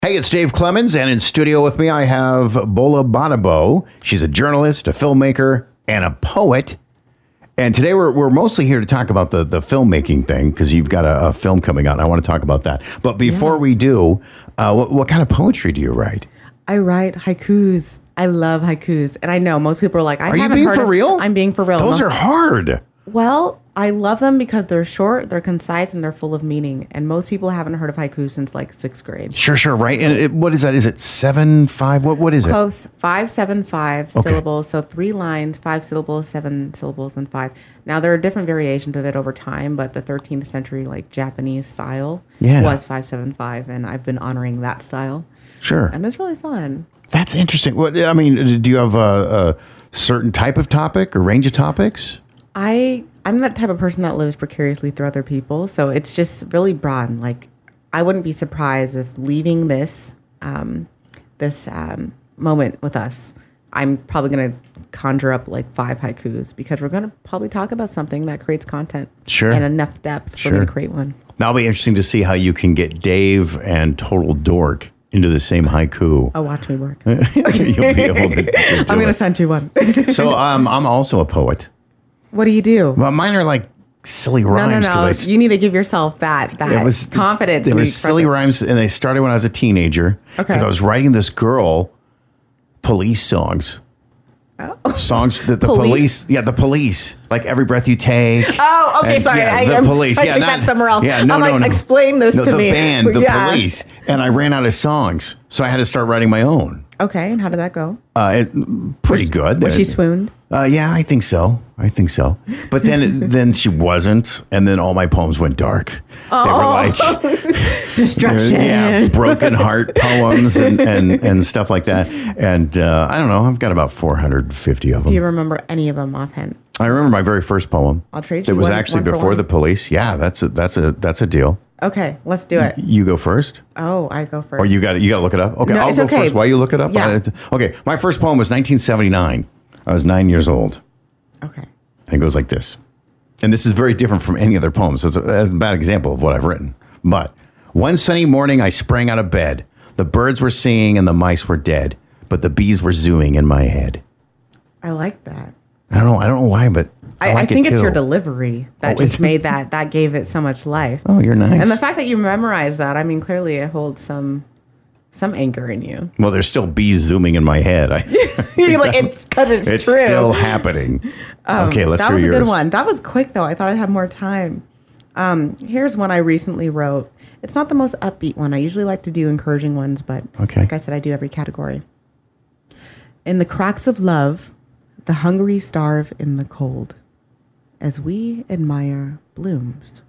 Hey, it's Dave Clemens, and in studio with me I have Bola Badabo. She's a journalist, a filmmaker, and a poet. And today we're mostly here to talk about the filmmaking thing, because you've got a film coming out, and I want to talk about that. But before we do, what kind of poetry do you write? I write haikus. I love haikus. And I know most people are like, Are you being for real? I'm being for real. Those are hard. Well, I love them because they're short, they're concise, and they're full of meaning. And most people haven't heard of haiku since like 6th grade. Sure, right. And what is that? Is it 7/5? What is it? Close. 5-7-5 syllables. So 3 lines, 5 syllables, 7 syllables, and 5. Now, there are different variations of it over time, but the 13th century like Japanese style was 5-7-5, and I've been honoring that style. Sure. And it's really fun. That's interesting. What I mean, do you have a certain type of topic or range of topics? I'm that type of person that lives precariously through other people. So it's just really broad. Like, I wouldn't be surprised if leaving this moment with us, I'm probably going to conjure up like 5 haikus, because we're going to probably talk about something that creates content. Sure. And enough depth for me to create one. That'll be interesting to see how you can get Dave and Total Dork into the same haiku. Oh, watch me work. You'll be able to do I'm going to send you one. So I'm also a poet. What do you do? Well, mine are like silly rhymes. No. You need to give yourself that confidence. They were silly rhymes, and they started when I was a teenager. Okay. Because I was writing this girl police songs. Oh. Songs that the police. Yeah, the police. Like Every Breath You Take. Oh, okay, sorry. The police. I think that's somewhere else. Yeah, no. Explain this to me. The band, the police. And I ran out of songs, so I had to start writing my own. Okay, and how did that go? Pretty good. Was she swooned? Yeah, I think so. But then she wasn't, and then all my poems went dark. Oh. They were like destruction. Broken heart poems and stuff like that. And I don't know. I've got about 450 of them. Do you remember any of them offhand? I remember my very first poem. I'll trade you. It was actually before the police. Yeah, that's a deal. Okay, let's do it. You go first. Oh, I go first. Or you got to look it up. Okay, No, I'll go first. While you look it up. Yeah. Okay, my first poem was 1979. I was 9 years old. Okay. And it goes like this. And this is very different from any other poem, so it's a bad example of what I've written. But one sunny morning, I sprang out of bed. The birds were singing and the mice were dead, but the bees were zooming in my head. I like that. I don't know why, but I think it it's too. your delivery that just made that gave it so much life. Oh, you're nice. And the fact that you memorized that, I mean, clearly it holds some anger in you. Well, there's still bees zooming in my head. You're like, it's because it's true. It's still happening. Okay, let's hear yours. That was a good one. That was quick, though. I thought I'd have more time. Here's one I recently wrote. It's not the most upbeat one. I usually like to do encouraging ones, but like I said, I do every category. In the cracks of love, the hungry starve in the cold, as we admire blooms.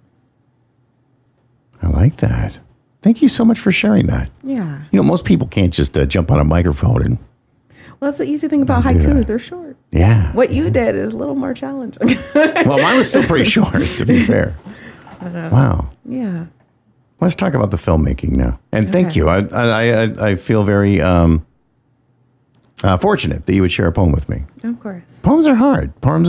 I like that. Thank you so much for sharing that. Yeah. You know, most people can't just jump on a microphone and... Well, that's the easy thing about haikus. They're short. Yeah. What you did is a little more challenging. Well, mine was still pretty short, to be fair. Wow. Yeah. Let's talk about the filmmaking now. And thank you. I feel very fortunate that you would share a poem with me. Of course. Poems are hard. Poems,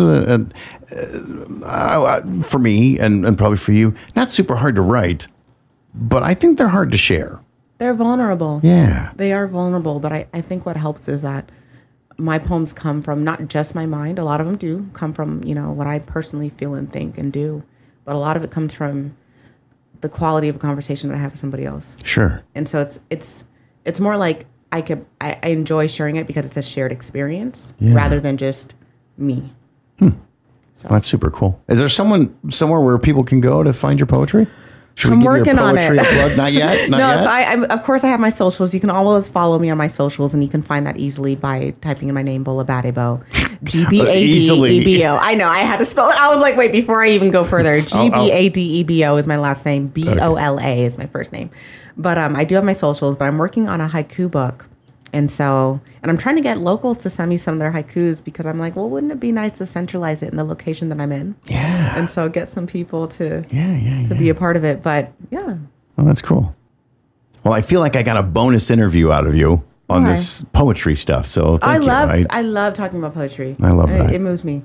for me, and probably for you, not super hard to write, but I think they're hard to share. They're vulnerable. Yeah. They are vulnerable, but I think what helps is that my poems come from not just my mind. A lot of them do come from, what I personally feel and think and do. But a lot of it comes from the quality of a conversation that I have with somebody else. Sure. And so it's more like I enjoy sharing it because it's a shared experience rather than just me. So. Well, that's super cool. Is there somewhere where people can go to find your poetry? Should I'm we give working your on poetry it. a plug? Not yet? No, yet? Of course I have my socials. You can always follow me on my socials, and you can find that easily by typing in my name, Bola Badabo. G-B-A-D-E-B-O. I know, I had to spell it. I was like, wait, before I even go further, G-B-A-D-E-B-O is my last name. B-O-L-A is my first name. But I do have my socials, but I'm working on a haiku book. And I'm trying to get locals to send me some of their haikus, because I'm like, well, wouldn't it be nice to centralize it in the location that I'm in? Yeah. And so get some people to be a part of it. But yeah. Oh, that's cool. Well, I feel like I got a bonus interview out of you on this poetry stuff. So thank you. I love talking about poetry. I love that. It moves me.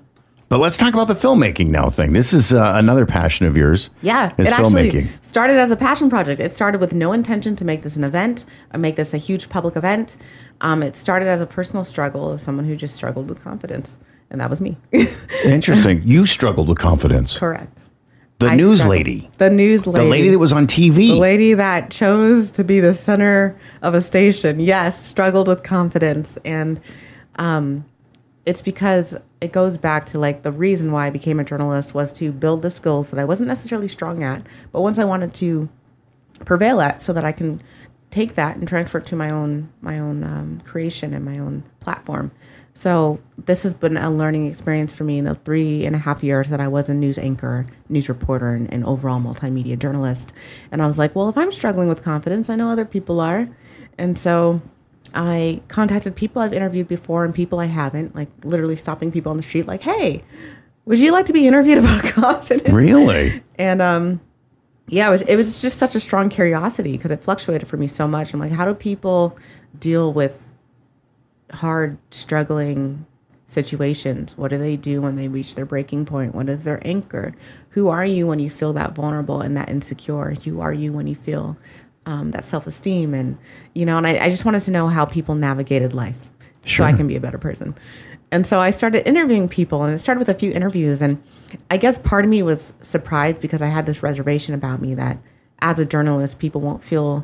But let's talk about the filmmaking now thing. This is another passion of yours. Yeah, is it filmmaking. Actually started as a passion project. It started with no intention to make this an event, make this a huge public event. It started as a personal struggle of someone who just struggled with confidence, and that was me. Interesting. You struggled with confidence. Correct. The news lady. The news lady. The lady that was on TV. The lady that chose to be the center of a station. Yes, struggled with confidence. And it's because it goes back to like the reason why I became a journalist was to build the skills that I wasn't necessarily strong at, but once I wanted to prevail at so that I can take that and transfer it to my own creation and my own platform. So this has been a learning experience for me in the 3.5 years that I was a news anchor, news reporter, and overall multimedia journalist. And I was like, well, if I'm struggling with confidence, I know other people are. And so I contacted people I've interviewed before and people I haven't, like literally stopping people on the street like, hey, would you like to be interviewed about confidence? Really? And yeah, it was just such a strong curiosity because it fluctuated for me so much. I'm like, how do people deal with hard, struggling situations? What do they do when they reach their breaking point? What is their anchor? Who are you when you feel that vulnerable and that insecure? Who are you when you feel that self-esteem? And, and I just wanted to know how people navigated life so I can be a better person. And so I started interviewing people, and it started with a few interviews. And I guess part of me was surprised because I had this reservation about me that as a journalist, people won't feel,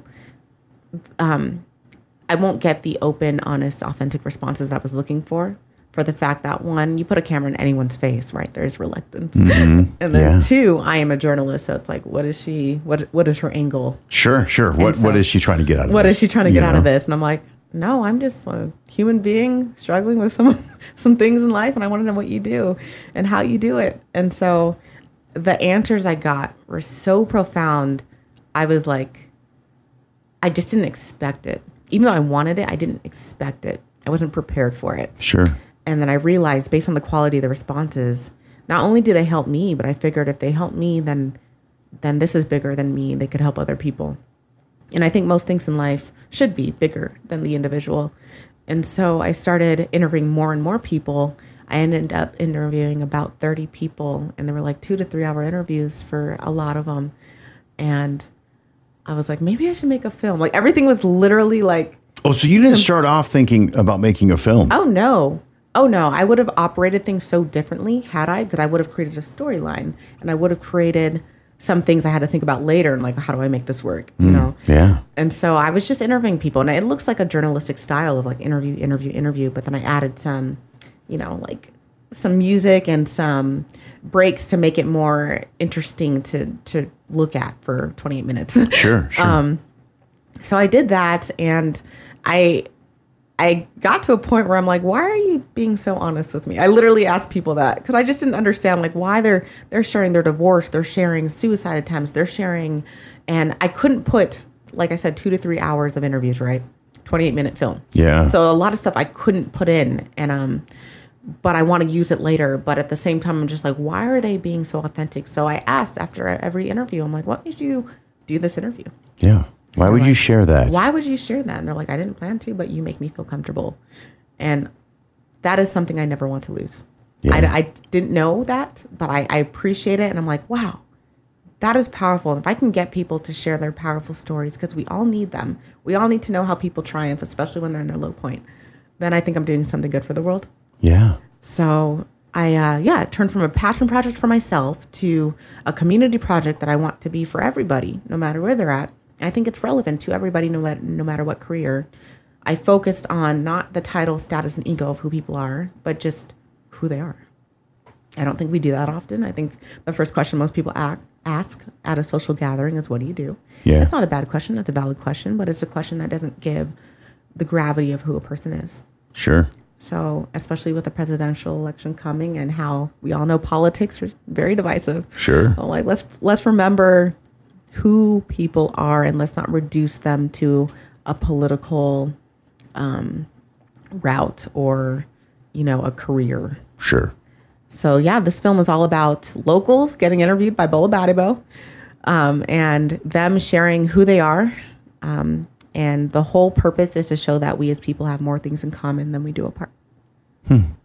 I won't get the open, honest, authentic responses I was looking for the fact that, one, you put a camera in anyone's face, right? There's reluctance. Mm-hmm. And then two, I am a journalist. So it's like, what is her angle? Sure. What is she trying to get out of this? What is she trying to get out of this? And I'm like, no, I'm just a human being struggling with some things in life. And I want to know what you do and how you do it. And so the answers I got were so profound. I was like, I just didn't expect it. Even though I wanted it, I didn't expect it. I wasn't prepared for it. Sure. And then I realized, based on the quality of the responses, not only do they help me, but I figured if they help me, then this is bigger than me. They could help other people. And I think most things in life should be bigger than the individual. And so I started interviewing more and more people. I ended up interviewing about 30 people, and there were like 2 to 3 hour interviews for a lot of them. And I was like, maybe I should make a film. Like everything was literally like. Oh, so you didn't start off thinking about making a film? Oh, no. I would have operated things so differently had I, because I would have created a storyline and I would have created some things I had to think about later and like, how do I make this work? Yeah. And so I was just interviewing people, and it looks like a journalistic style of like interview. But then I added some, like some music and some breaks to make it more interesting to look at for 28 minutes. Sure. So I did that, and I got to a point where I'm like, why are you being so honest with me? I literally asked people that because I just didn't understand like why they're sharing their divorce, they're sharing suicide attempts, they're sharing, and I couldn't put, like I said, 2 to 3 hours of interviews, right? 28-minute film. Yeah. So a lot of stuff I couldn't put in, and but I want to use it later. But at the same time, I'm just like, why are they being so authentic? So I asked after every interview, I'm like, what made you do this interview? Yeah. Why would you share that? Why would you share that? And they're like, I didn't plan to, but you make me feel comfortable. And that is something I never want to lose. Yeah. I didn't know that, but I appreciate it. And I'm like, wow, that is powerful. And if I can get people to share their powerful stories, because we all need them. We all need to know how people triumph, especially when they're in their low point. Then I think I'm doing something good for the world. Yeah. So it turned from a passion project for myself to a community project that I want to be for everybody, no matter where they're at. I think it's relevant to everybody, no matter what career. I focused on not the title, status, and ego of who people are, but just who they are. I don't think we do that often. I think the first question most people ask at a social gathering is, what do you do? Yeah. That's not a bad question. That's a valid question, but it's a question that doesn't give the gravity of who a person is. Sure. So, especially with the presidential election coming and how we all know politics are very divisive. Sure. I'm like, let's remember who people are, and let's not reduce them to a political route or, a career. Sure. So yeah, this film is all about locals getting interviewed by Bola Badibo, and them sharing who they are. And the whole purpose is to show that we as people have more things in common than we do apart.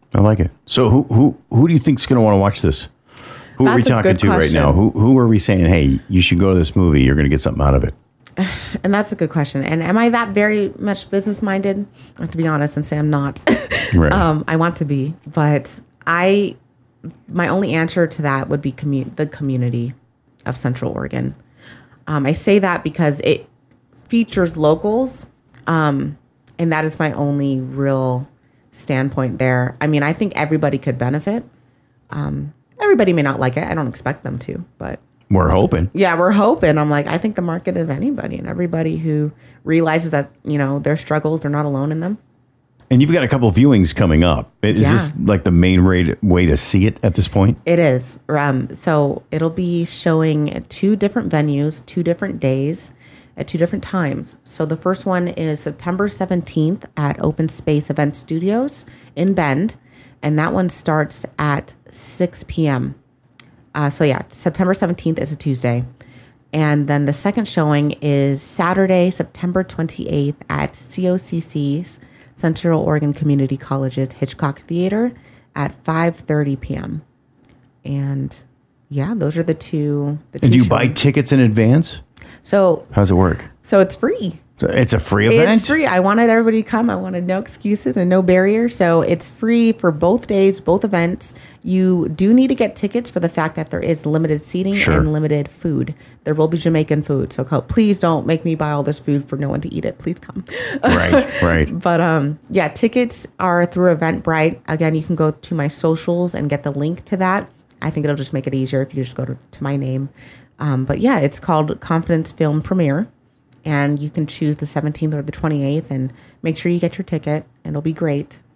I like it. So who do you think's going to want to watch this? Who are we That's a talking good to right question. now? Who are we saying, hey, you should go to this movie. You're going to get something out of it. And that's a good question. And am I that very much business minded? I have to be honest and say I'm not. Right. I want to be, but my only answer to that would be the community of Central Oregon. I say that because it features locals, and that is my only real standpoint there. I mean, I think everybody could benefit. Everybody may not like it. I don't expect them to, but We're hoping. yeah, we're hoping. I'm like, I think the market is anybody and everybody who realizes that, their struggles, they're not alone in them. And you've got a couple of viewings coming up. Is Yeah. this like the main way to see it at this point? It is. So it'll be showing at 2 different venues, 2 different days, at 2 different times. So the first one is September 17th at Open Space Event Studios in Bend. And that one starts at 6 p.m. So yeah, September 17th is a Tuesday. And then the second showing is Saturday, September 28th at COCC's Central Oregon Community College's Hitchcock Theater at 5:30 p.m. And yeah, those are the two. And do you buy showings. tickets in advance? So How does it work? it's free. So it's a free event? It's free. I wanted everybody to come. I wanted no excuses and no barriers. So it's free for both days, both events. You do need to get tickets for the fact that there is limited seating Sure. and limited food. There will be Jamaican food. So please don't make me buy all this food for no one to eat it. Please come. Right. But yeah, tickets are through Eventbrite. Again, you can go to my socials and get the link to that. I think it'll just make it easier if you just go to my name. But yeah, it's called Confidence Film Premiere. And you can choose the 17th or the 28th and make sure you get your ticket. It'll be great.